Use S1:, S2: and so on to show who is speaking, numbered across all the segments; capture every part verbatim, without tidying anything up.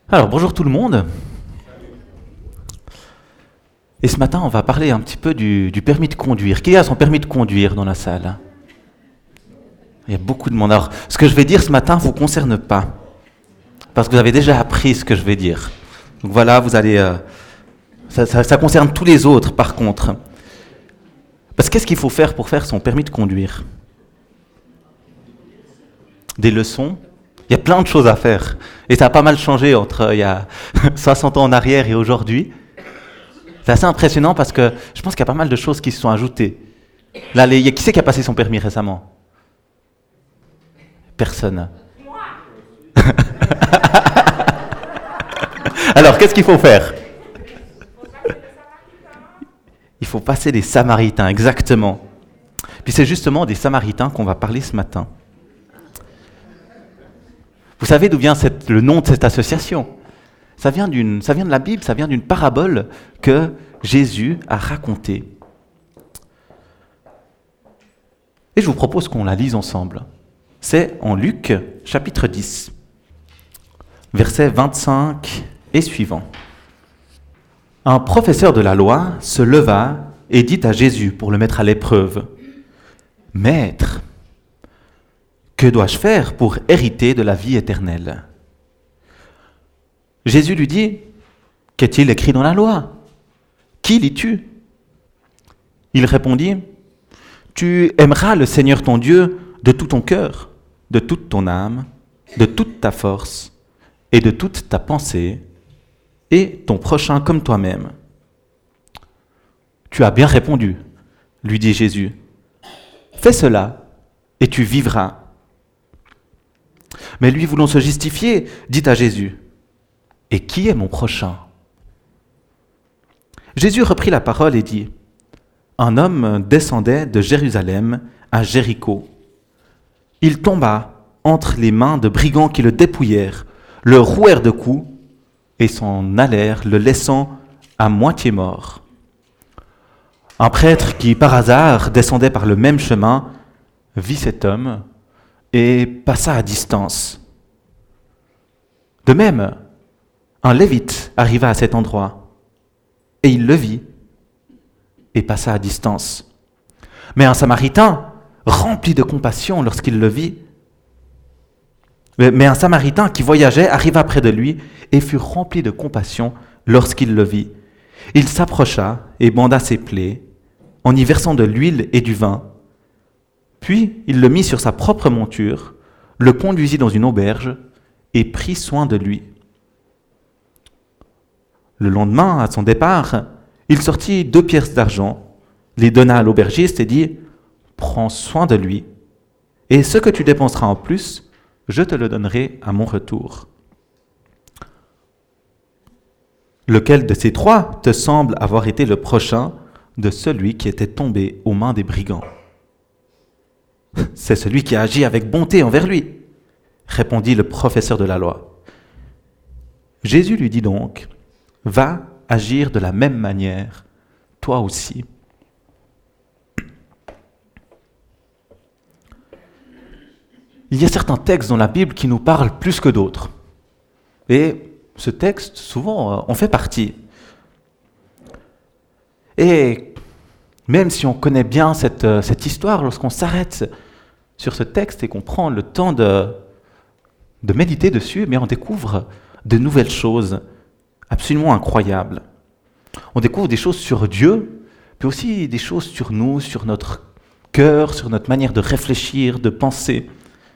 S1: Alors, bonjour tout le monde. Et ce matin, on va parler un petit peu du, du permis de conduire. Qui a son permis de conduire dans la salle? Il y a beaucoup de monde. Alors, ce que je vais dire ce matin ne vous concerne pas. Parce que vous avez déjà appris ce que je vais dire. Donc voilà, vous allez... Euh, ça, ça, ça concerne tous les autres, par contre. Parce que qu'est-ce qu'il faut faire pour faire son permis de conduire? Des leçons. Il y a plein de choses à faire. Et ça a pas mal changé entre euh, il y a soixante ans en arrière et aujourd'hui. C'est assez impressionnant parce que je pense qu'il y a pas mal de choses qui se sont ajoutées. Là, les, qui c'est qui a passé son permis récemment? Personne. Alors, qu'est-ce qu'il faut faire? Il faut passer des Samaritains, exactement. Puis c'est justement des Samaritains qu'on va parler ce matin. Vous savez d'où vient cette, le nom de cette association? Ça vient, d'une, ça vient de la Bible, ça vient d'une parabole que Jésus a racontée. Et je vous propose qu'on la lise ensemble. C'est en Luc, chapitre dix, versets vingt-cinq et suivants. Un professeur de la loi se leva et dit à Jésus pour le mettre à l'épreuve: « Maître, que dois-je faire pour hériter de la vie éternelle ?» Jésus lui dit: « Qu'est-il écrit dans la loi? Qui lis-tu » Il répondit: « Tu aimeras le Seigneur ton Dieu de tout ton cœur, de toute ton âme, de toute ta force et de toute ta pensée, et ton prochain comme toi-même. » « Tu as bien répondu, lui dit Jésus. Fais cela et tu vivras. » Mais lui, voulant se justifier, dit à Jésus: « Et qui est mon prochain ?» Jésus reprit la parole et dit: « Un homme descendait de Jérusalem à Jéricho. Il tomba entre les mains de brigands qui le dépouillèrent, le rouèrent de coups et s'en allèrent, le laissant à moitié mort. Un prêtre qui, par hasard, descendait par le même chemin, vit cet homme et passa à distance. De même, un lévite arriva à cet endroit, et il le vit et passa à distance. Mais un samaritain, rempli de compassion lorsqu'il le vit, mais un samaritain qui voyageait arriva près de lui et fut rempli de compassion lorsqu'il le vit. Il s'approcha et banda ses plaies, en y versant de l'huile et du vin. Puis il le mit sur sa propre monture, le conduisit dans une auberge et prit soin de lui. Le lendemain, à son départ, il sortit deux pièces d'argent, les donna à l'aubergiste et dit: « Prends soin de lui, et ce que tu dépenseras en plus, je te le donnerai à mon retour. » Lequel de ces trois te semble avoir été le prochain de celui qui était tombé aux mains des brigands? C'est celui qui a agi avec bonté envers lui, répondit le professeur de la loi. Jésus lui dit donc: va agir de la même manière, toi aussi. Il y a certains textes dans la Bible qui nous parlent plus que d'autres. Et ce texte, souvent, en fait partie. Et même si on connaît bien cette, cette histoire, lorsqu'on s'arrête sur ce texte et qu'on prend le temps de, de méditer dessus, mais on découvre de nouvelles choses absolument incroyables. On découvre des choses sur Dieu, puis aussi des choses sur nous, sur notre cœur, sur notre manière de réfléchir, de penser.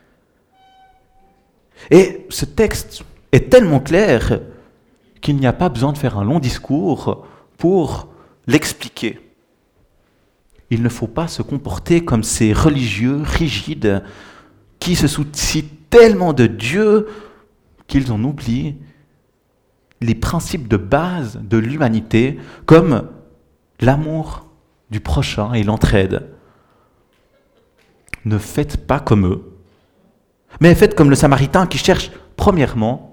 S1: Et ce texte est tellement clair qu'il n'y a pas besoin de faire un long discours pour l'expliquer. Il ne faut pas se comporter comme ces religieux rigides qui se soucient tellement de Dieu qu'ils en oublient les principes de base de l'humanité, comme l'amour du prochain et l'entraide. Ne faites pas comme eux, mais faites comme le Samaritain qui cherche premièrement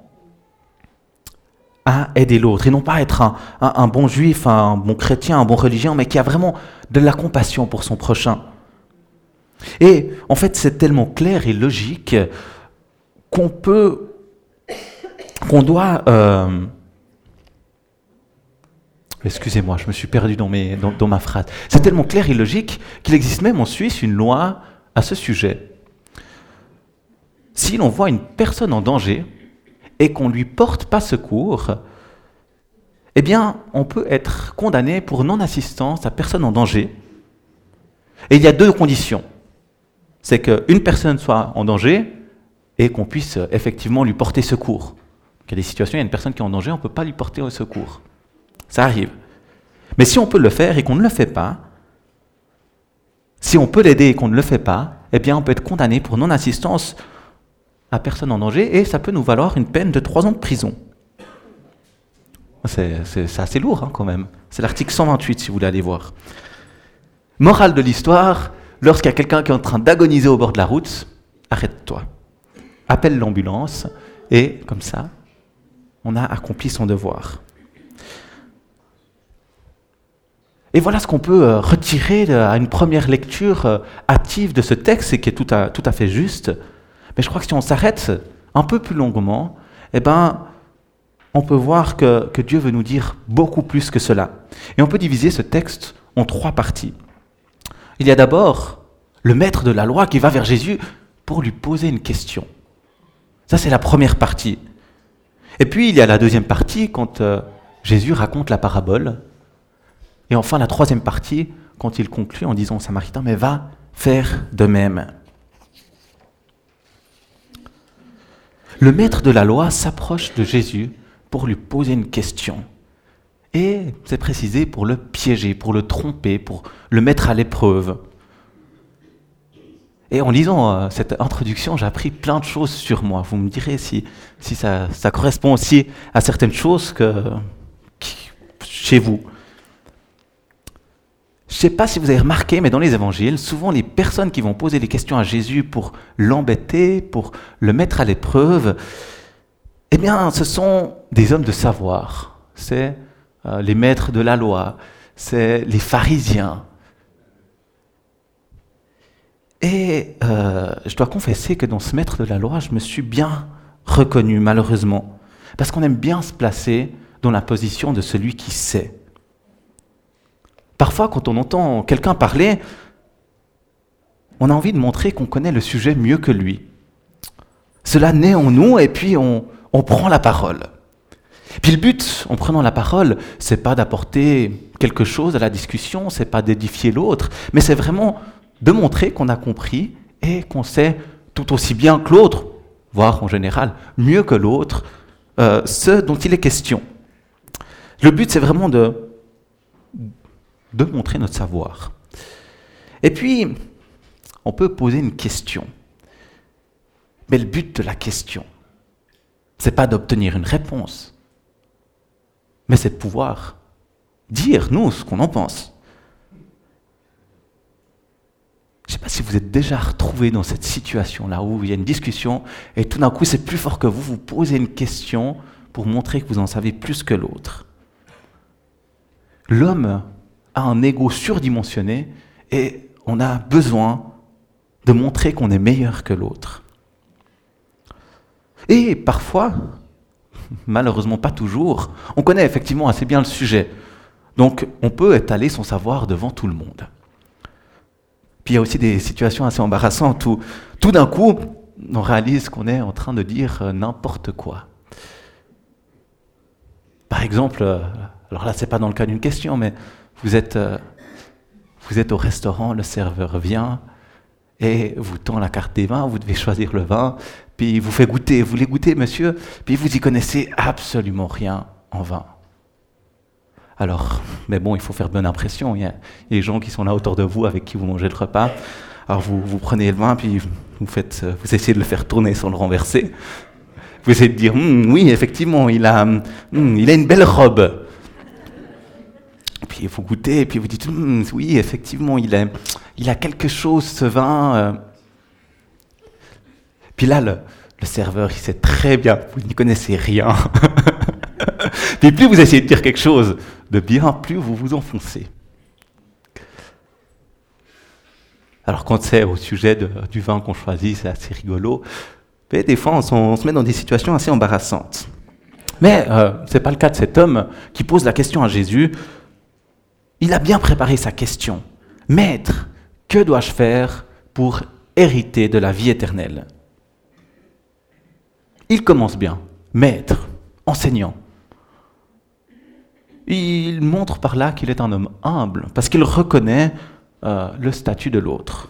S1: à aider l'autre, et non pas être un, un, un bon juif, un bon chrétien, un bon religieux, mais qui a vraiment de la compassion pour son prochain. Et en fait, c'est tellement clair et logique qu'on peut qu'on doit... euh, Excusez-moi, je me suis perdu dans, mes, dans, dans ma phrase. C'est tellement clair et logique qu'il existe même en Suisse une loi à ce sujet. Si l'on voit une personne en danger et qu'on ne lui porte pas secours, eh bien, on peut être condamné pour non-assistance à personne en danger. Et il y a deux conditions. C'est qu'une personne soit en danger et qu'on puisse effectivement lui porter secours. Il y a des situations, il y a une personne qui est en danger, on ne peut pas lui porter secours. Ça arrive. Mais si on peut le faire et qu'on ne le fait pas, si on peut l'aider et qu'on ne le fait pas, eh bien on peut être condamné pour non-assistance à personne en danger et ça peut nous valoir une peine de trois ans de prison. C'est, c'est, c'est assez lourd hein, quand même. C'est l'article cent vingt-huit si vous voulez aller voir. Morale de l'histoire, lorsqu'il y a quelqu'un qui est en train d'agoniser au bord de la route, arrête-toi. Appelle l'ambulance et comme ça, on a accompli son devoir. Et voilà ce qu'on peut retirer à une première lecture hâtive de ce texte, et qui est tout à, tout à fait juste. Mais je crois que si on s'arrête un peu plus longuement, eh ben, on peut voir que, que Dieu veut nous dire beaucoup plus que cela. Et on peut diviser ce texte en trois parties. Il y a d'abord le maître de la loi qui va vers Jésus pour lui poser une question. Ça, c'est la première partie. Et puis, il y a la deuxième partie quand euh, Jésus raconte la parabole. Et enfin, la troisième partie, quand il conclut en disant au Samaritain, mais va faire de même. Le maître de la loi s'approche de Jésus pour lui poser une question. Et c'est précisé pour le piéger, pour le tromper, pour le mettre à l'épreuve. Et en lisant euh, cette introduction, j'ai appris plein de choses sur moi. Vous me direz si, si ça, ça correspond aussi à certaines choses que, qui, chez vous. Je ne sais pas si vous avez remarqué, mais dans les évangiles, souvent les personnes qui vont poser des questions à Jésus pour l'embêter, pour le mettre à l'épreuve, eh bien, ce sont des hommes de savoir. C'est euh, les maîtres de la loi, c'est les pharisiens. Et euh, je dois confesser que dans ce maître de la loi, je me suis bien reconnu, malheureusement, parce qu'on aime bien se placer dans la position de celui qui sait. Parfois, quand on entend quelqu'un parler, on a envie de montrer qu'on connaît le sujet mieux que lui. Cela naît en nous et puis on, on prend la parole. Puis le but, en prenant la parole, c'est pas d'apporter quelque chose à la discussion, c'est pas d'édifier l'autre, mais c'est vraiment de montrer qu'on a compris et qu'on sait tout aussi bien que l'autre, voire en général mieux que l'autre, euh, ce dont il est question. Le but, c'est vraiment de de montrer notre savoir. Et puis, on peut poser une question. Mais le but de la question, c'est pas d'obtenir une réponse, mais c'est de pouvoir dire, nous, ce qu'on en pense. Je ne sais pas si vous êtes déjà retrouvé dans cette situation-là où il y a une discussion et tout d'un coup, c'est plus fort que vous, vous posez une question pour montrer que vous en savez plus que l'autre. L'homme a un ego surdimensionné et on a besoin de montrer qu'on est meilleur que l'autre. Et parfois, malheureusement pas toujours, on connaît effectivement assez bien le sujet. Donc on peut étaler son savoir devant tout le monde. Puis il y a aussi des situations assez embarrassantes où tout d'un coup, on réalise qu'on est en train de dire n'importe quoi. Par exemple, alors là c'est pas dans le cas d'une question, mais Vous êtes, euh, vous êtes au restaurant, le serveur vient et vous tend la carte des vins, vous devez choisir le vin, puis il vous fait goûter, vous voulez goûter monsieur, puis vous y connaissez absolument rien en vin. Alors, mais bon, il faut faire bonne impression, il y a les gens qui sont là autour de vous, avec qui vous mangez le repas, alors vous, vous prenez le vin, puis vous, faites, vous essayez de le faire tourner sans le renverser, vous essayez de dire, hm, oui, effectivement, il a, hm, il a une belle robe. Puis vous goûtez, et puis vous dites, hm, oui, effectivement, il a, il a quelque chose, ce vin. Euh. Puis là, le, le serveur, il sait très bien, vous n'y connaissez rien. Puis plus vous essayez de dire quelque chose de bien, plus vous vous enfoncez. Alors quand c'est au sujet de, du vin qu'on choisit, c'est assez rigolo. Mais des fois, on, on se met dans des situations assez embarrassantes. Mais euh, ce n'est pas le cas de cet homme qui pose la question à Jésus. Il a bien préparé sa question. « Maître, que dois-je faire pour hériter de la vie éternelle ?» Il commence bien. « Maître, enseignant. » Il montre par là qu'il est un homme humble, parce qu'il reconnaît euh, le statut de l'autre.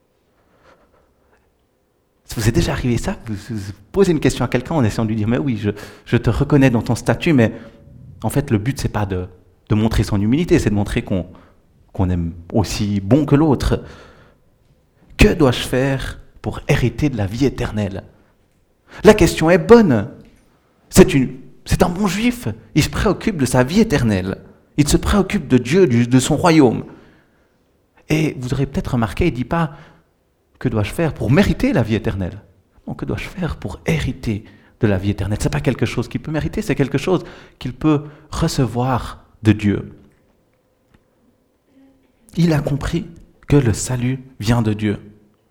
S1: Vous est déjà arrivé ça? Vous, vous posez une question à quelqu'un en essayant de lui dire « Mais oui, je, je te reconnais dans ton statut, mais en fait, le but, ce n'est pas de, de montrer son humilité, c'est de montrer qu'on, qu'on est aussi bon que l'autre. Que dois-je faire pour hériter de la vie éternelle ?» La question est bonne. C'est, une, c'est un bon juif. Il se préoccupe de sa vie éternelle. Il se préoccupe de Dieu, de son royaume. Et vous aurez peut-être remarqué, il ne dit pas « Que dois-je faire pour mériter la vie éternelle ?» Non, que dois-je faire pour hériter de la vie éternelle? Ce n'est pas quelque chose qu'il peut mériter, c'est quelque chose qu'il peut recevoir de Dieu. Il a compris que le salut vient de Dieu.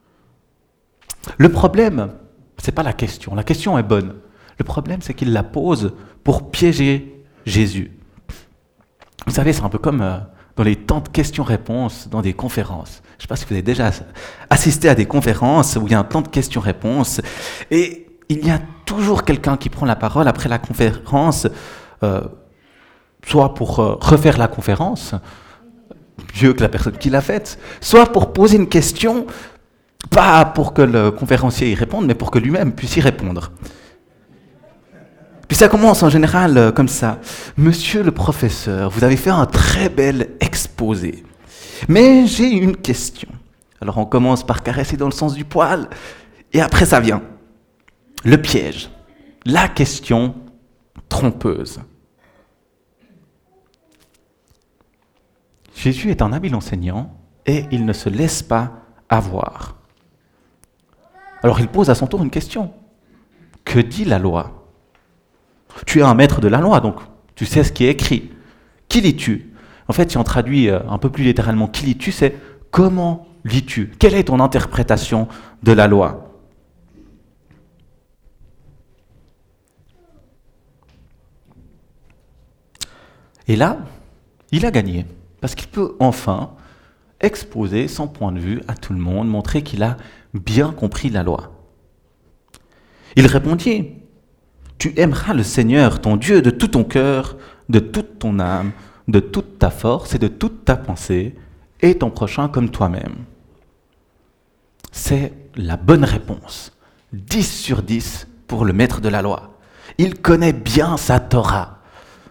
S1: Le problème, ce n'est pas la question. La question est bonne. Le problème, c'est qu'il la pose pour piéger Jésus. Vous savez, c'est un peu comme euh, dans les temps de questions-réponses dans des conférences. Je ne sais pas si vous avez déjà assisté à des conférences où il y a un temps de questions-réponses et il y a toujours quelqu'un qui prend la parole après la conférence, euh, soit pour euh, refaire la conférence, mieux que la personne qui l'a faite, soit pour poser une question, pas pour que le conférencier y réponde, mais pour que lui-même puisse y répondre. Puis ça commence en général euh, comme ça. « Monsieur le professeur, vous avez fait un très bel exposé. Mais j'ai une question. » Alors on commence par caresser dans le sens du poil, et après ça vient. Le piège, la question trompeuse. Jésus est un habile enseignant, et il ne se laisse pas avoir. Alors il pose à son tour une question. Que dit la loi ? Tu es un maître de la loi, donc tu sais ce qui est écrit. Qui lis-tu ? En fait, si on traduit un peu plus littéralement, qui lis-tu, c'est comment lis-tu ? Quelle est ton interprétation de la loi ? Et là, il a gagné, parce qu'il peut enfin exposer son point de vue à tout le monde, montrer qu'il a bien compris la loi. Il répondit, « Tu aimeras le Seigneur, ton Dieu, de tout ton cœur, de toute ton âme, de toute ta force et de toute ta pensée, et ton prochain comme toi-même. » C'est la bonne réponse. dix sur dix pour le maître de la loi. Il connaît bien sa Torah.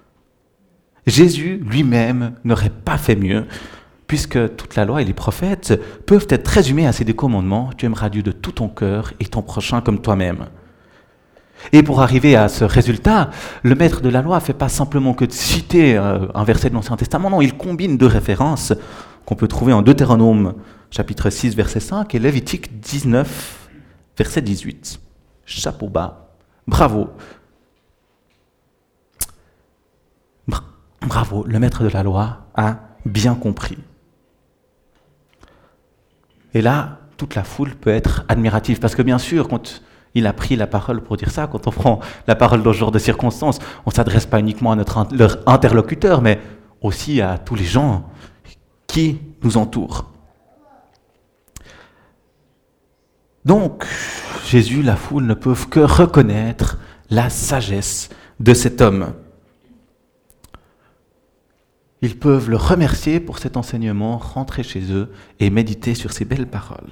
S1: Jésus lui-même n'aurait pas fait mieux, puisque toute la loi et les prophètes peuvent être résumés à ces deux commandements. Tu aimeras Dieu de tout ton cœur et ton prochain comme toi-même. Et pour arriver à ce résultat, le maître de la loi ne fait pas simplement que de citer un verset de l'Ancien Testament, non, il combine deux références qu'on peut trouver en Deutéronome chapitre six, verset cinq, et Lévitique dix-neuf, verset dix-huit. Chapeau bas, bravo. Bravo, le maître de la loi a bien compris. Et là, toute la foule peut être admirative, parce que bien sûr, quand il a pris la parole pour dire ça, quand on prend la parole dans ce genre de circonstances, on ne s'adresse pas uniquement à notre leur interlocuteur, mais aussi à tous les gens qui nous entourent. Donc, Jésus, la foule ne peuvent que reconnaître la sagesse de cet homme. Ils peuvent le remercier pour cet enseignement, rentrer chez eux et méditer sur ces belles paroles.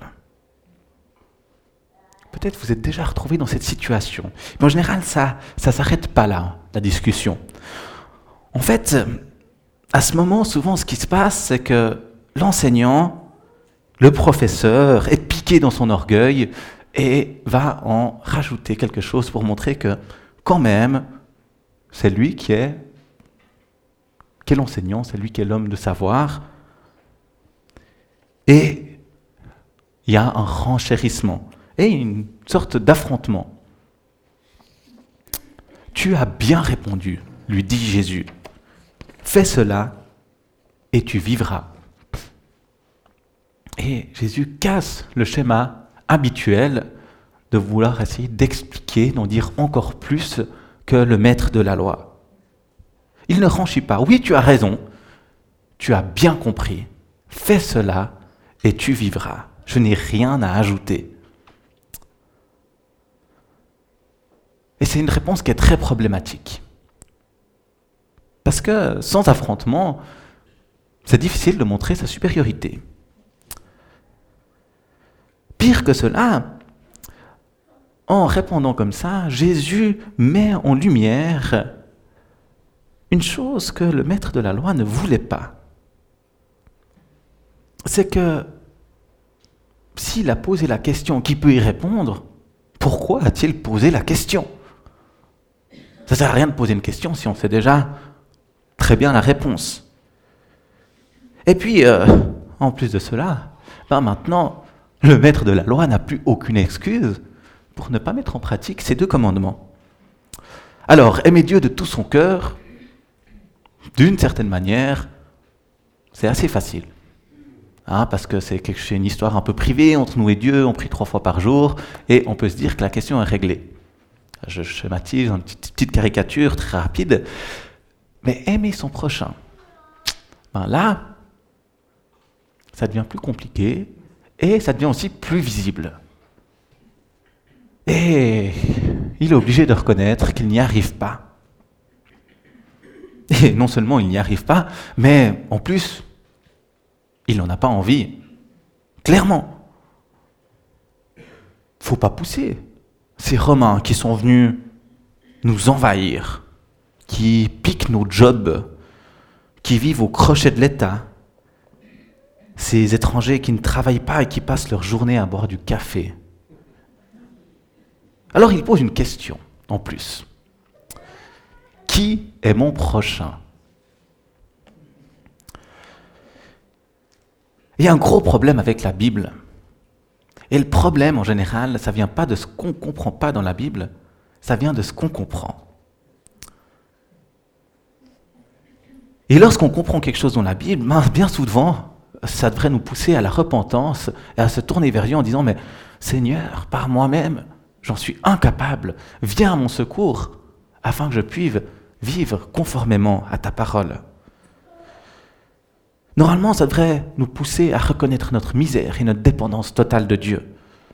S1: Peut-être vous êtes déjà retrouvé dans cette situation. Mais en général, ça ne s'arrête pas là, la discussion. En fait, à ce moment, souvent, ce qui se passe, c'est que l'enseignant, le professeur, est piqué dans son orgueil et va en rajouter quelque chose pour montrer que, quand même, c'est lui qui est, qui est l'enseignant, c'est lui qui est l'homme de savoir. Et il y a un renchérissement et une sorte d'affrontement. « Tu as bien répondu, lui dit Jésus. Fais cela et tu vivras. » Et Jésus casse le schéma habituel de vouloir essayer d'expliquer, d'en dire encore plus que le maître de la loi. Il ne franchit pas. Oui, tu as raison. Tu as bien compris. Fais cela et tu vivras. Je n'ai rien à ajouter. Et c'est une réponse qui est très problématique. Parce que sans affrontement, c'est difficile de montrer sa supériorité. Pire que cela, en répondant comme ça, Jésus met en lumière une chose que le maître de la loi ne voulait pas. C'est que s'il a posé la question, qui peut y répondre, pourquoi a-t-il posé la question ? Ça ne sert à rien de poser une question si on sait déjà très bien la réponse. Et puis, euh, en plus de cela, ben maintenant, le maître de la loi n'a plus aucune excuse pour ne pas mettre en pratique ces deux commandements. Alors, aimer Dieu de tout son cœur, d'une certaine manière, c'est assez facile. Hein, parce que c'est, quelque, c'est une histoire un peu privée entre nous et Dieu, on prie trois fois par jour, et on peut se dire que la question est réglée. Je schématise une petite, petite caricature très rapide, mais aimer son prochain, ben là, ça devient plus compliqué, et ça devient aussi plus visible. Et il est obligé de reconnaître qu'il n'y arrive pas. Et non seulement il n'y arrive pas, mais en plus, il n'en a pas envie. Clairement. Faut pas pousser. Ces Romains qui sont venus nous envahir, qui piquent nos jobs, qui vivent au crochet de l'État, ces étrangers qui ne travaillent pas et qui passent leur journée à boire du café. Alors il pose une question, en plus. Qui est mon prochain ? Il y a un gros problème avec la Bible. Et le problème, en général, ça ne vient pas de ce qu'on ne comprend pas dans la Bible, ça vient de ce qu'on comprend. Et lorsqu'on comprend quelque chose dans la Bible, bien souvent, ça devrait nous pousser à la repentance et à se tourner vers Dieu en disant « Mais Seigneur, par moi-même, j'en suis incapable, viens à mon secours, afin que je puisse vivre conformément à ta parole. » Normalement, ça devrait nous pousser à reconnaître notre misère et notre dépendance totale de Dieu.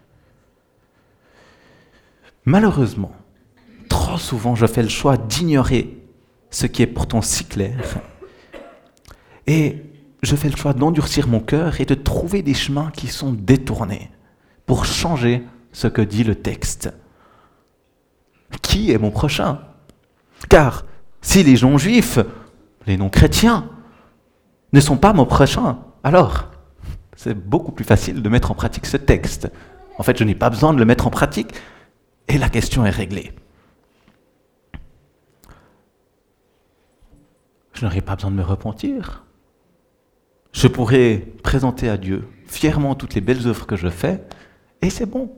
S1: Malheureusement, trop souvent, je fais le choix d'ignorer ce qui est pourtant si clair. Et je fais le choix d'endurcir mon cœur et de trouver des chemins qui sont détournés pour changer ce que dit le texte. Qui est mon prochain ? Car si les gens juifs, les non-chrétiens, ne sont pas mon prochain, alors c'est beaucoup plus facile de mettre en pratique ce texte. En fait, je n'ai pas besoin de le mettre en pratique et la question est réglée. Je n'aurai pas besoin de me repentir. Je pourrai présenter à Dieu fièrement toutes les belles œuvres que je fais et c'est bon.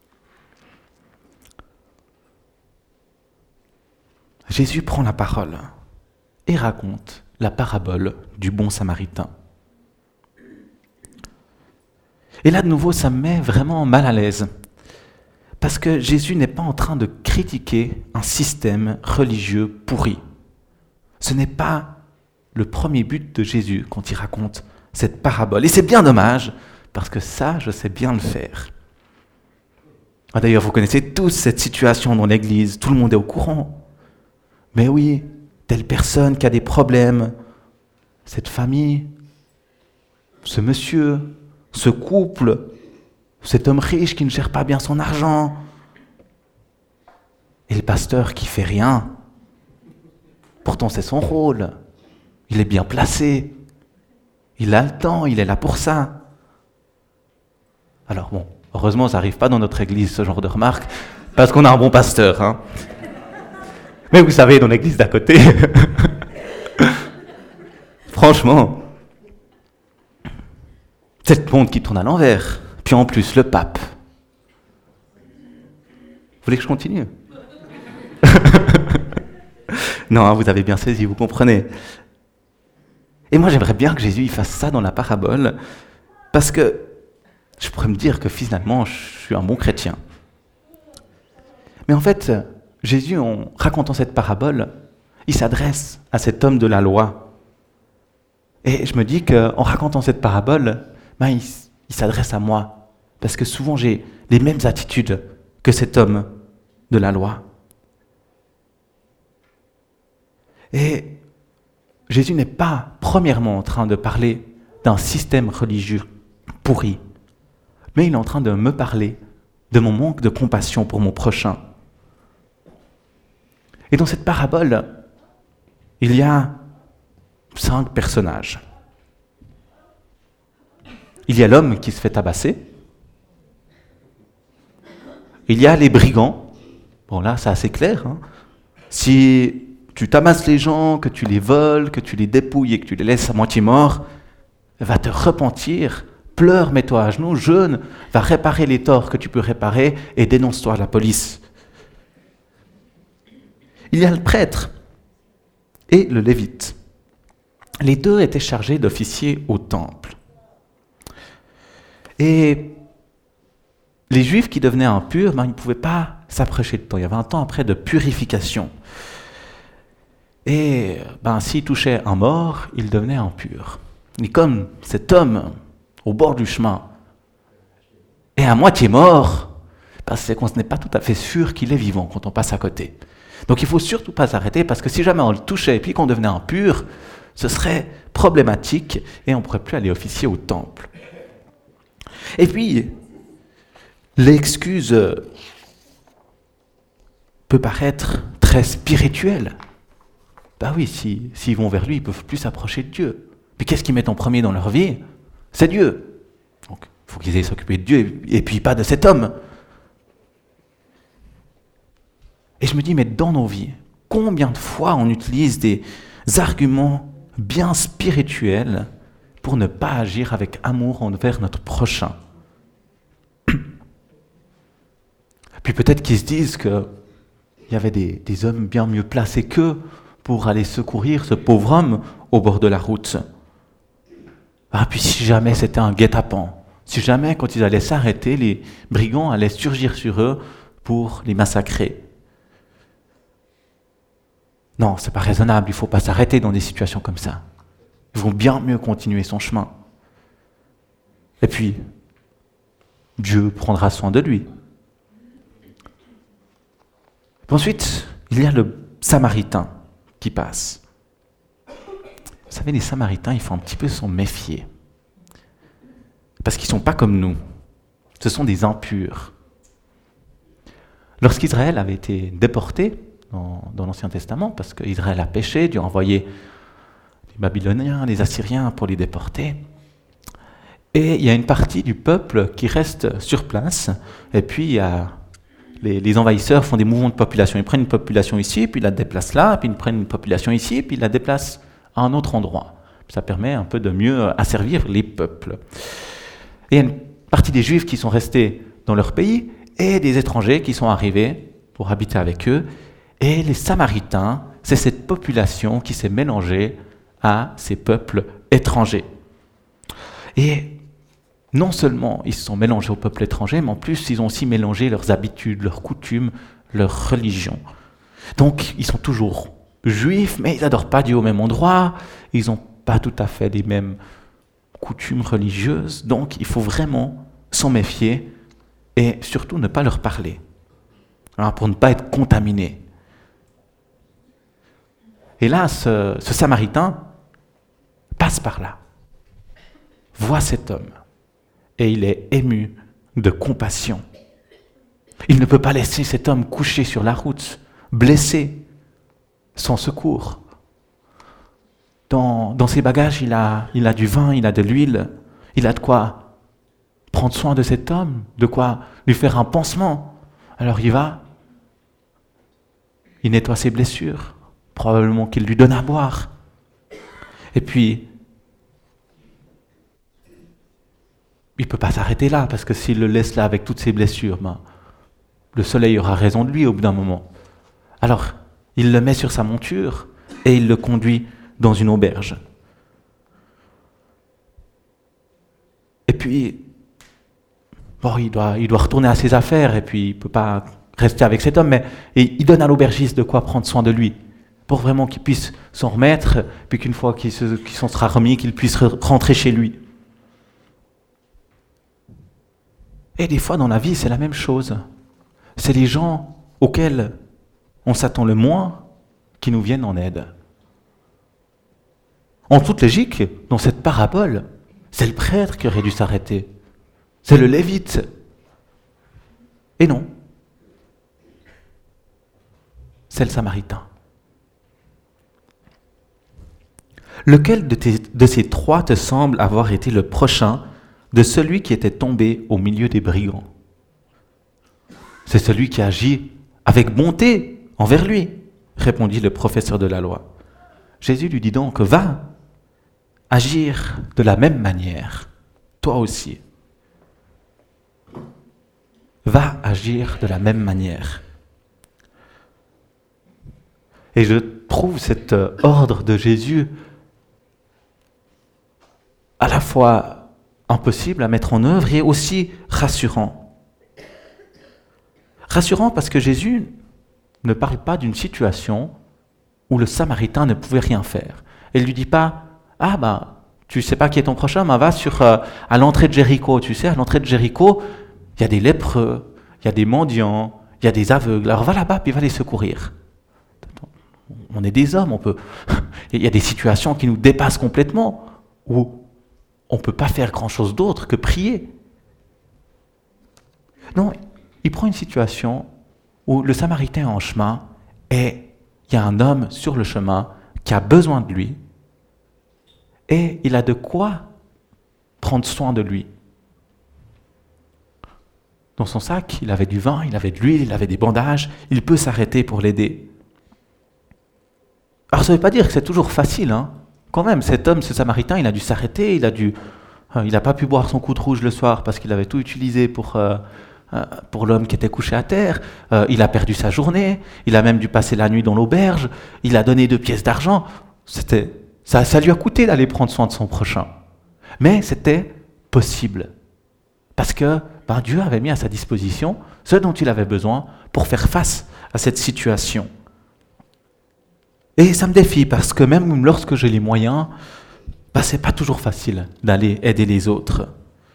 S1: Jésus prend la parole et raconte la parabole du bon samaritain. Et là, de nouveau, ça me met vraiment mal à l'aise. Parce que Jésus n'est pas en train de critiquer un système religieux pourri. Ce n'est pas le premier but de Jésus quand il raconte cette parabole. Et c'est bien dommage, parce que ça, je sais bien le faire. Ah, d'ailleurs, vous connaissez tous cette situation dans l'Église, tout le monde est au courant. Mais oui, telle personne qui a des problèmes, cette famille, ce monsieur, ce couple, cet homme riche qui ne gère pas bien son argent, et le pasteur qui fait rien. Pourtant, c'est son rôle. Il est bien placé. Il a le temps, il est là pour ça. Alors bon, heureusement, ça n'arrive pas dans notre église, ce genre de remarques, parce qu'on a un bon pasteur, hein. Mais vous savez, dans l'église d'à côté, franchement, c'est le monde qui tourne à l'envers. Puis en plus, le pape. Vous voulez que je continue ? Non, hein, vous avez bien saisi, vous comprenez. Et moi, j'aimerais bien que Jésus il fasse ça dans la parabole, parce que je pourrais me dire que finalement, je suis un bon chrétien. Mais en fait, Jésus, en racontant cette parabole, il s'adresse à cet homme de la loi. Et je me dis qu'en racontant cette parabole, ben, il, il s'adresse à moi. Parce que souvent, j'ai les mêmes attitudes que cet homme de la loi. Et Jésus n'est pas, premièrement, en train de parler d'un système religieux pourri, mais il est en train de me parler de mon manque de compassion pour mon prochain. Et dans cette parabole, il y a cinq personnages. Il y a l'homme qui se fait tabasser. Il y a les brigands. Bon là, c'est assez clair. Hein. Si tu tabasses les gens, que tu les voles, que tu les dépouilles et que tu les laisses à moitié morts, va te repentir, pleure, mets-toi à genoux, jeûne, va réparer les torts que tu peux réparer et dénonce-toi à la police. Il y a le prêtre et le lévite. Les deux étaient chargés d'officier au temple. Et les Juifs qui devenaient impurs, ben, ils ne pouvaient pas s'approcher de temps. Il y avait un temps après de purification. Et ben, s'ils touchaient un mort, ils devenaient impurs. Et comme cet homme au bord du chemin est à moitié mort, ben, c'est qu'on n'est pas tout à fait sûr qu'il est vivant quand on passe à côté. Donc il ne faut surtout pas s'arrêter, parce que si jamais on le touchait et puis qu'on devenait impur, ce serait problématique et on ne pourrait plus aller officier au temple. Et puis, l'excuse peut paraître très spirituelle. Ben oui, si, s'ils vont vers lui, ils ne peuvent plus s'approcher de Dieu. Mais qu'est-ce qu'ils mettent en premier dans leur vie ? C'est Dieu. Donc, il faut qu'ils aient s'occuper de Dieu et puis pas de cet homme. Et je me dis, mais dans nos vies, combien de fois on utilise des arguments bien spirituels pour ne pas agir avec amour envers notre prochain ? Puis peut-être qu'ils se disent qu'il y avait des, des hommes bien mieux placés qu'eux pour aller secourir ce pauvre homme au bord de la route. Ah, puis si jamais c'était un guet-apens, si jamais quand ils allaient s'arrêter, les brigands allaient surgir sur eux pour les massacrer. Non, c'est pas raisonnable, il ne faut pas s'arrêter dans des situations comme ça. Il vaut bien mieux continuer son chemin. Et puis, Dieu prendra soin de lui. Ensuite, il y a le Samaritain qui passe. Vous savez, les Samaritains, il faut un petit peu s'en méfier. Parce qu'ils ne sont pas comme nous. Ce sont des impurs. Lorsqu'Israël avait été déporté dans, dans l'Ancien Testament, parce qu'Israël a péché, Dieu a envoyé les Babyloniens, les Assyriens pour les déporter, et il y a une partie du peuple qui reste sur place, et puis il y a Les, les envahisseurs font des mouvements de population. Ils prennent une population ici, puis ils la déplacent là, puis ils prennent une population ici, puis ils la déplacent à un autre endroit. Ça permet un peu de mieux asservir les peuples. Et il y a une partie des Juifs qui sont restés dans leur pays et des étrangers qui sont arrivés pour habiter avec eux. Et les Samaritains, c'est cette population qui s'est mélangée à ces peuples étrangers. Et non seulement ils se sont mélangés au peuple étranger, mais en plus ils ont aussi mélangé leurs habitudes, leurs coutumes, leur religion. Donc ils sont toujours juifs, mais ils n'adorent pas Dieu au même endroit, ils n'ont pas tout à fait les mêmes coutumes religieuses, donc il faut vraiment s'en méfier et surtout ne pas leur parler, hein, pour ne pas être contaminé. Et là, ce, ce Samaritain passe par là, voit cet homme, et il est ému de compassion. Il ne peut pas laisser cet homme couché sur la route, blessé, sans secours. Dans, dans ses bagages, il a, il a du vin, il a de l'huile, il a de quoi prendre soin de cet homme, de quoi lui faire un pansement. Alors il va, il nettoie ses blessures, probablement qu'il lui donne à boire. Et puis, il ne peut pas s'arrêter là, parce que s'il le laisse là avec toutes ses blessures, ben, le soleil aura raison de lui au bout d'un moment. Alors, il le met sur sa monture et il le conduit dans une auberge. Et puis, bon, il doit, il doit retourner à ses affaires et puis il ne peut pas rester avec cet homme, mais et il donne à l'aubergiste de quoi prendre soin de lui, pour vraiment qu'il puisse s'en remettre, puis qu'une fois qu'il, se, qu'il s'en sera remis, qu'il puisse rentrer chez lui. Et des fois dans la vie, c'est la même chose. C'est les gens auxquels on s'attend le moins qui nous viennent en aide. En toute logique, dans cette parabole, c'est le prêtre qui aurait dû s'arrêter. C'est le lévite. Et non. C'est le samaritain. Lequel de, tes, de ces trois te semble avoir été le prochain de celui qui était tombé au milieu des brigands? C'est celui qui agit avec bonté envers lui, répondit le professeur de la loi. Jésus lui dit donc, va agir de la même manière, toi aussi. Va agir de la même manière. Et je trouve cet ordre de Jésus à la fois impossible à mettre en œuvre et aussi rassurant. Rassurant parce que Jésus ne parle pas d'une situation où le Samaritain ne pouvait rien faire. Il ne lui dit pas « Ah ben, tu ne sais pas qui est ton prochain, ben va sur, euh, à l'entrée de Jéricho. Tu sais, à l'entrée de Jéricho, il y a des lépreux, il y a des mendiants, il y a des aveugles. Alors va là-bas, puis va les secourir. » On est des hommes, on peut. Il y a des situations qui nous dépassent complètement, où on ne peut pas faire grand-chose d'autre que prier. Non, il prend une situation où le Samaritain est en chemin et il y a un homme sur le chemin qui a besoin de lui et il a de quoi prendre soin de lui. Dans son sac, il avait du vin, il avait de l'huile, il avait des bandages, il peut s'arrêter pour l'aider. Alors ça ne veut pas dire que c'est toujours facile, hein. Quand même, cet homme, ce Samaritain, il a dû s'arrêter, il a dû, euh, il n'a pas pu boire son coup de rouge le soir parce qu'il avait tout utilisé pour, euh, euh, pour l'homme qui était couché à terre. Euh, il a perdu sa journée, il a même dû passer la nuit dans l'auberge, il a donné deux pièces d'argent. C'était, ça, ça lui a coûté d'aller prendre soin de son prochain. Mais c'était possible. Parce que ben, Dieu avait mis à sa disposition ce dont il avait besoin pour faire face à cette situation. Et ça me défie parce que même lorsque j'ai les moyens, ben, ce n'est pas toujours facile d'aller aider les autres.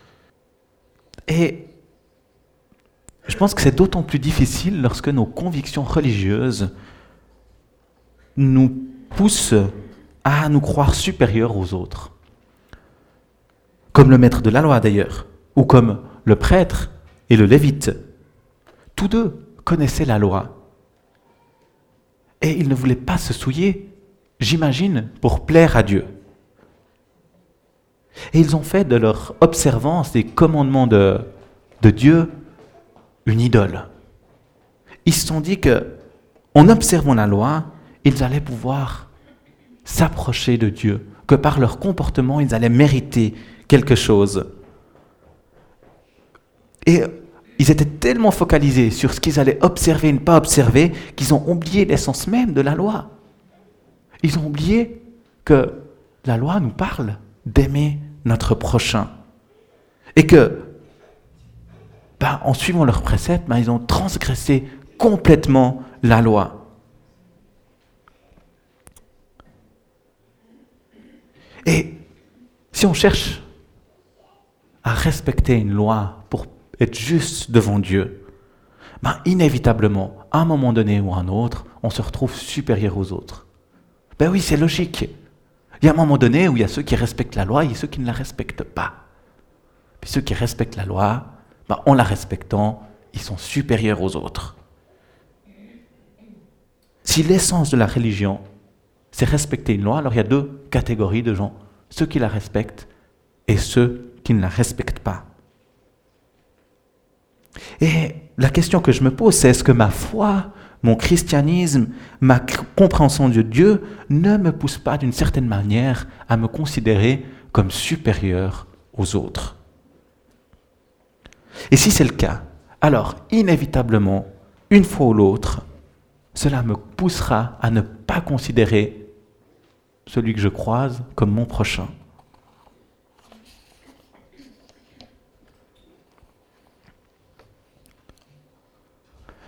S1: Et je pense que c'est d'autant plus difficile lorsque nos convictions religieuses nous poussent à nous croire supérieurs aux autres. Comme le maître de la loi d'ailleurs, ou comme le prêtre et le lévite. Tous deux connaissaient la loi. Et ils ne voulaient pas se souiller, j'imagine, pour plaire à Dieu. Et ils ont fait de leur observance des commandements de, de Dieu une idole. Ils se sont dit qu'en observant la loi, ils allaient pouvoir s'approcher de Dieu, que par leur comportement, ils allaient mériter quelque chose. Et ils étaient tellement focalisés sur ce qu'ils allaient observer et ne pas observer qu'ils ont oublié l'essence même de la loi. Ils ont oublié que la loi nous parle d'aimer notre prochain. Et que, ben, en suivant leurs préceptes, ben, ils ont transgressé complètement la loi. Et si on cherche à respecter une loi pour être juste devant Dieu, ben inévitablement, à un moment donné ou à un autre, on se retrouve supérieur aux autres. Ben oui, c'est logique. Il y a un moment donné où il y a ceux qui respectent la loi et ceux qui ne la respectent pas. Puis ceux qui respectent la loi, ben en la respectant, ils sont supérieurs aux autres. Si l'essence de la religion, c'est respecter une loi, alors il y a deux catégories de gens. Ceux qui la respectent et ceux qui ne la respectent pas. Et la question que je me pose, c'est est-ce que ma foi, mon christianisme, ma compréhension de Dieu ne me pousse pas d'une certaine manière à me considérer comme supérieur aux autres? Et si c'est le cas, alors inévitablement, une fois ou l'autre, cela me poussera à ne pas considérer celui que je croise comme mon prochain.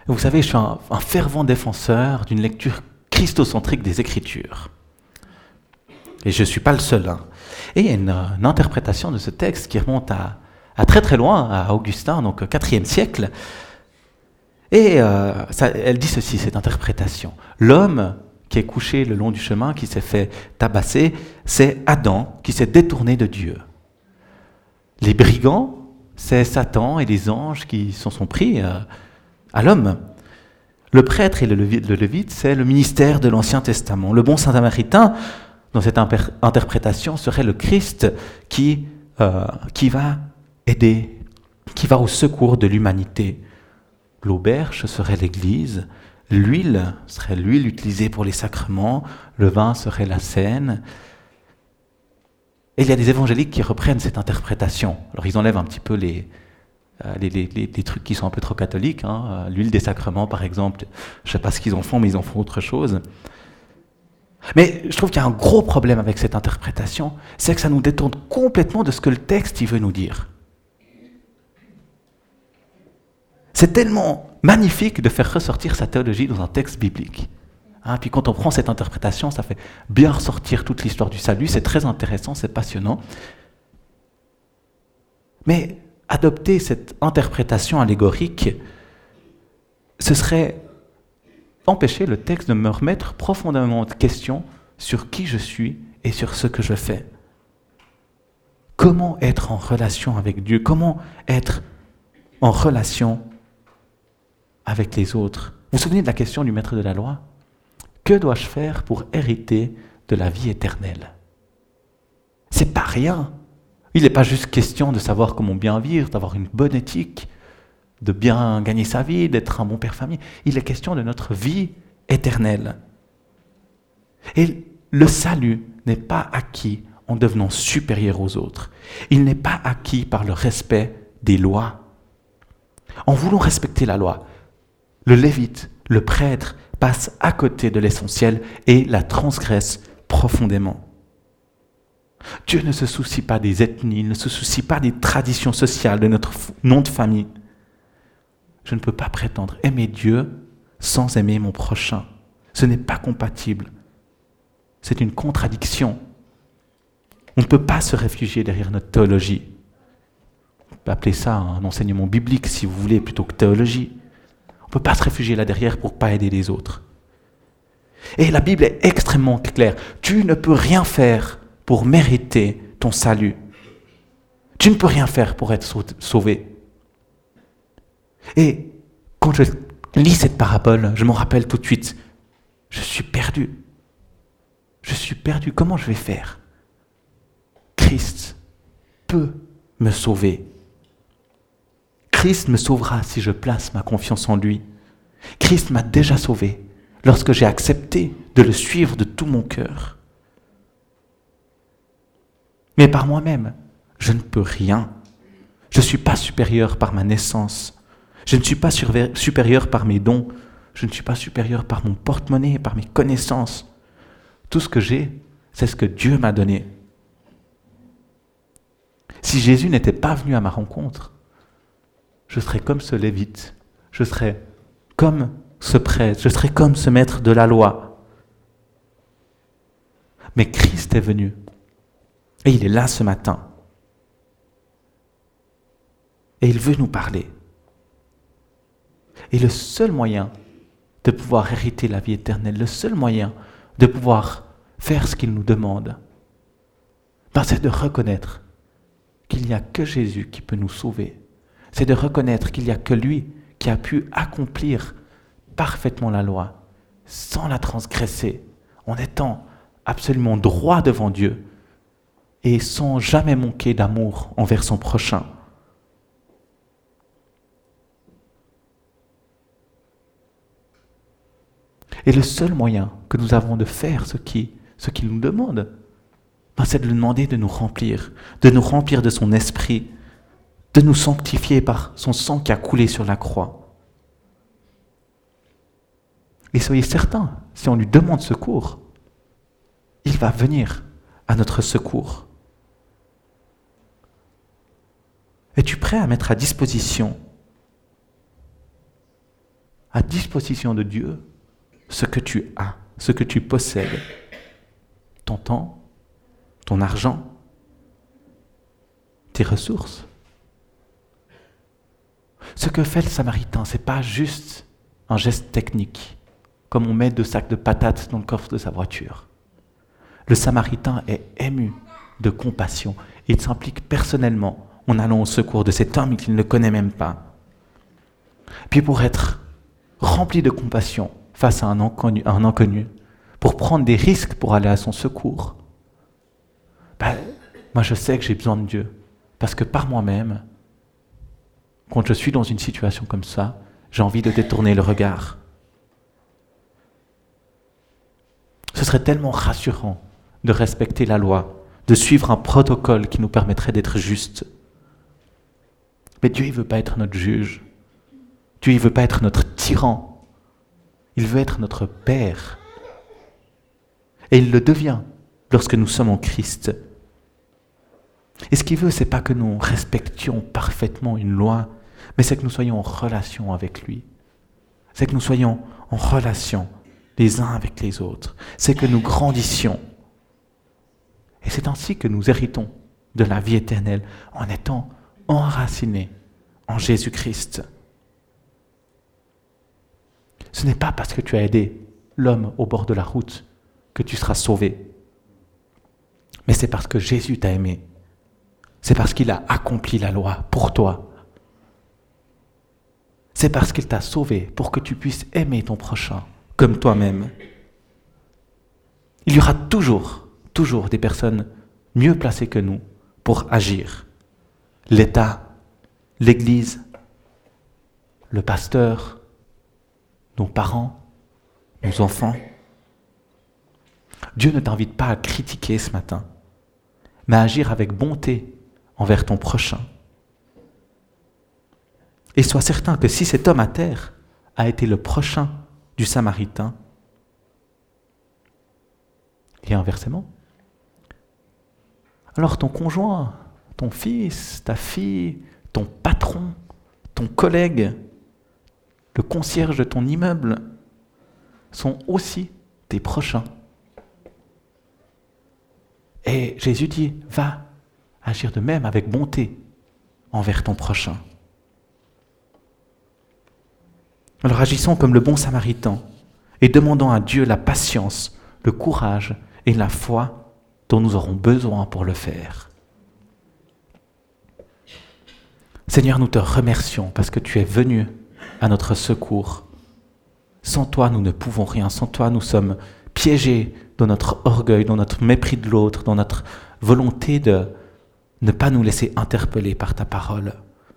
S1: Vous savez, je suis un, un fervent défenseur d'une lecture christocentrique des Écritures. Et je ne suis pas le seul. Hein. Et il y a une, une interprétation de ce texte qui remonte à, à très très loin, à Augustin, donc au quatrième siècle. Et euh, ça, elle dit ceci, cette interprétation. L'homme qui est couché le long du chemin, qui s'est fait tabasser, c'est Adam qui s'est détourné de Dieu. Les brigands, c'est Satan et les anges qui s'en sont pris euh, à l'homme. Le prêtre et le lévite, c'est le ministère de l'Ancien Testament. Le bon Saint-Samaritain, dans cette imper- interprétation, serait le Christ qui, euh, qui va aider, qui va au secours de l'humanité. L'auberge serait l'Église, l'huile serait l'huile utilisée pour les sacrements, le vin serait la scène. Et il y a des évangéliques qui reprennent cette interprétation. Alors ils enlèvent un petit peu les, euh, les, les, les, les trucs qui sont un peu trop catholiques. Hein. L'huile des sacrements, par exemple, je ne sais pas ce qu'ils en font, mais ils en font autre chose. Mais je trouve qu'il y a un gros problème avec cette interprétation, c'est que ça nous détourne complètement de ce que le texte il veut nous dire. C'est tellement magnifique de faire ressortir sa théologie dans un texte biblique. Hein, puis quand on prend cette interprétation, ça fait bien ressortir toute l'histoire du salut, c'est très intéressant, c'est passionnant. Mais adopter cette interprétation allégorique, ce serait empêcher le texte de me remettre profondément en question sur qui je suis et sur ce que je fais. Comment être en relation avec Dieu? Comment être en relation avec les autres? Vous vous souvenez de la question du maître de la loi? Que dois-je faire pour hériter de la vie éternelle? C'est pas rien. Il n'est pas juste question de savoir comment bien vivre, d'avoir une bonne éthique, de bien gagner sa vie, d'être un bon père famille. Il est question de notre vie éternelle. Et le salut n'est pas acquis en devenant supérieur aux autres. Il n'est pas acquis par le respect des lois. En voulant respecter la loi, le lévite, le prêtre, passe à côté de l'essentiel et la transgresse profondément. Dieu ne se soucie pas des ethnies, il ne se soucie pas des traditions sociales, de notre nom de famille. Je ne peux pas prétendre aimer Dieu sans aimer mon prochain. Ce n'est pas compatible. C'est une contradiction. On ne peut pas se réfugier derrière notre théologie. On peut appeler ça un enseignement biblique, si vous voulez, plutôt que théologie. On ne peut pas se réfugier là derrière pour ne pas aider les autres. Et la Bible est extrêmement claire. Tu ne peux rien faire pour mériter ton salut. Tu ne peux rien faire pour être sauvé. Et quand je lis cette parabole, je m'en rappelle tout de suite. Je suis perdu. Je suis perdu. Comment je vais faire? Christ peut me sauver. Christ me sauvera si je place ma confiance en lui. Christ m'a déjà sauvé lorsque j'ai accepté de le suivre de tout mon cœur. Mais par moi-même, je ne peux rien. Je ne suis pas supérieur par ma naissance. Je ne suis pas supérieur par mes dons. Je ne suis pas supérieur par mon porte-monnaie, par mes connaissances. Tout ce que j'ai, c'est ce que Dieu m'a donné. Si Jésus n'était pas venu à ma rencontre, je serais comme ce lévite, je serais comme ce prêtre, je serais comme ce maître de la loi. Mais Christ est venu, et il est là ce matin. Et il veut nous parler. Et le seul moyen de pouvoir hériter la vie éternelle, le seul moyen de pouvoir faire ce qu'il nous demande, ben c'est de reconnaître qu'il n'y a que Jésus qui peut nous sauver. C'est de reconnaître qu'il n'y a que lui qui a pu accomplir parfaitement la loi, sans la transgresser, en étant absolument droit devant Dieu et sans jamais manquer d'amour envers son prochain. Et le seul moyen que nous avons de faire ce qui, ce qu'il nous demande, ben c'est de lui demander de nous remplir, de nous remplir de son esprit, de nous sanctifier par son sang qui a coulé sur la croix. Et soyez certains, si on lui demande secours, il va venir à notre secours. Es-tu prêt à mettre à disposition, à disposition de Dieu ce que tu as, ce que tu possèdes, ton temps, ton argent, tes ressources. Ce que fait le Samaritain, ce n'est pas juste un geste technique, comme on met deux sacs de patates dans le coffre de sa voiture. Le Samaritain est ému de compassion. Il s'implique personnellement en allant au secours de cet homme qu'il ne connaît même pas. Puis pour être rempli de compassion face à un inconnu, un inconnu pour prendre des risques pour aller à son secours, ben, moi je sais que j'ai besoin de Dieu. Parce que par moi-même, quand je suis dans une situation comme ça, j'ai envie de détourner le regard. Ce serait tellement rassurant de respecter la loi, de suivre un protocole qui nous permettrait d'être justes. Mais Dieu, il ne veut pas être notre juge. Dieu, il ne veut pas être notre tyran. Il veut être notre Père. Et il le devient lorsque nous sommes en Christ. Et ce qu'il veut, ce n'est pas que nous respections parfaitement une loi, mais c'est que nous soyons en relation avec lui. C'est que nous soyons en relation les uns avec les autres. C'est que nous grandissions. Et c'est ainsi que nous héritons de la vie éternelle en étant enracinés en Jésus-Christ. Ce n'est pas parce que tu as aidé l'homme au bord de la route que tu seras sauvé. Mais c'est parce que Jésus t'a aimé. C'est parce qu'il a accompli la loi pour toi. C'est parce qu'il t'a sauvé pour que tu puisses aimer ton prochain comme toi-même. Il y aura toujours, toujours des personnes mieux placées que nous pour agir. L'État, l'Église, le pasteur, nos parents, nos enfants. Dieu ne t'invite pas à critiquer ce matin, mais à agir avec bonté envers ton prochain. Et sois certain que si cet homme à terre a été le prochain du Samaritain, et inversement, alors ton conjoint, ton fils, ta fille, ton patron, ton collègue, le concierge de ton immeuble sont aussi tes prochains. Et Jésus dit, va agir de même avec bonté envers ton prochain. Alors agissons comme le bon Samaritain et demandons à Dieu la patience, le courage et la foi dont nous aurons besoin pour le faire. Seigneur, nous te remercions parce que tu es venu à notre secours. Sans toi, nous ne pouvons rien. Sans toi, nous sommes piégés dans notre orgueil, dans notre mépris de l'autre, dans notre volonté de ne pas nous laisser interpeller par ta parole.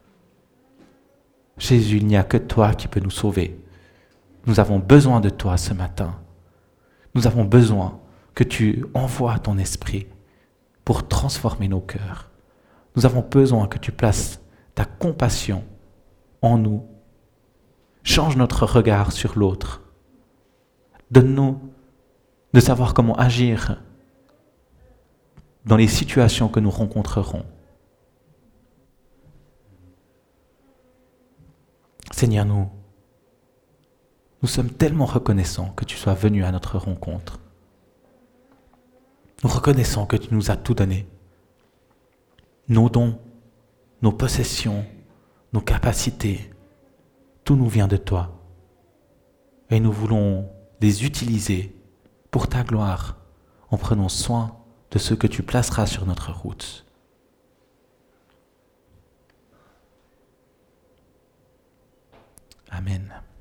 S1: Jésus, il n'y a que toi qui peux nous sauver. Nous avons besoin de toi ce matin. Nous avons besoin que tu envoies ton esprit pour transformer nos cœurs. Nous avons besoin que tu places ta compassion en nous. Change notre regard sur l'autre. Donne-nous de savoir comment agir dans les situations que nous rencontrerons. Seigneur, nous, nous sommes tellement reconnaissants que tu sois venu à notre rencontre. Nous reconnaissons que tu nous as tout donné. Nos dons, nos possessions, nos capacités, tout nous vient de toi. Et nous voulons les utiliser pour ta gloire en prenant soin de ceux que tu placeras sur notre route. Amen.